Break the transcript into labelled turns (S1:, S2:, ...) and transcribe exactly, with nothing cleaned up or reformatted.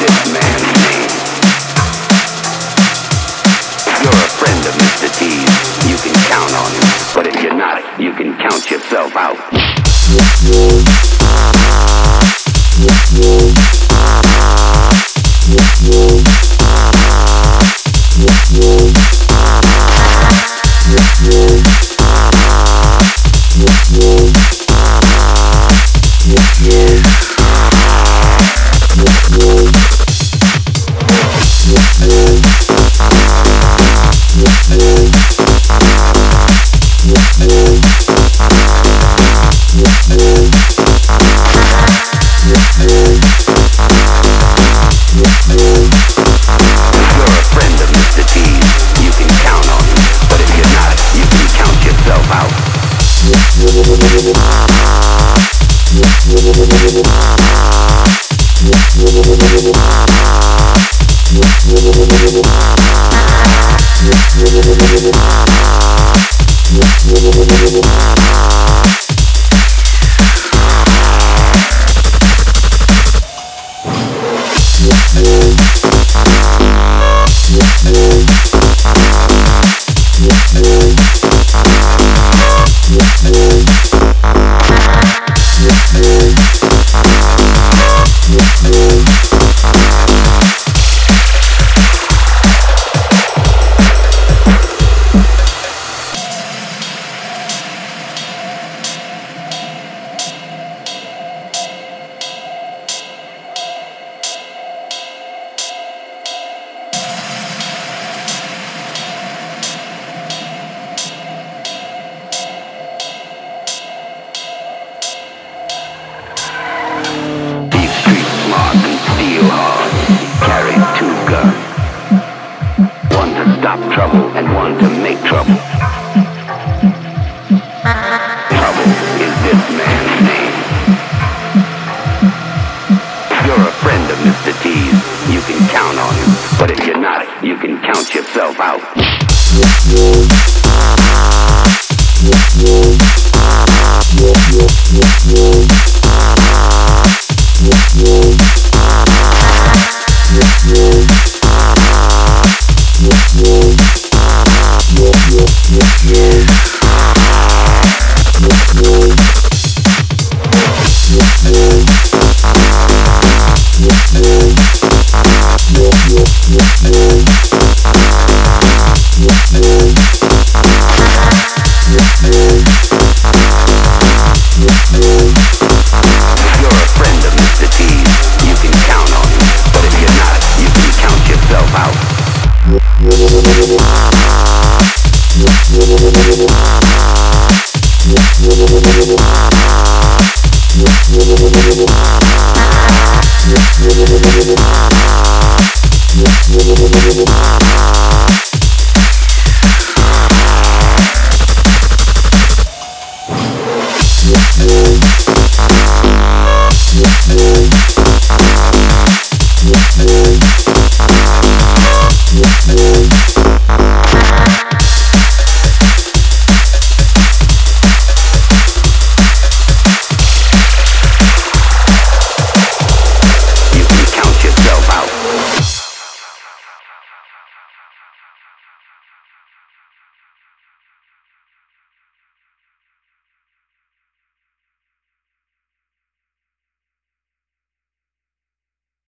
S1: this man's name? If you're a friend of Mister T's, you can count on him. But if you're not, you can count yourself out. Stop trouble and one to make trouble. Trouble is this man's name. If you're a friend of Mister T's, you can count on him. But if you're not, you can count yourself out.
S2: We'll be right back.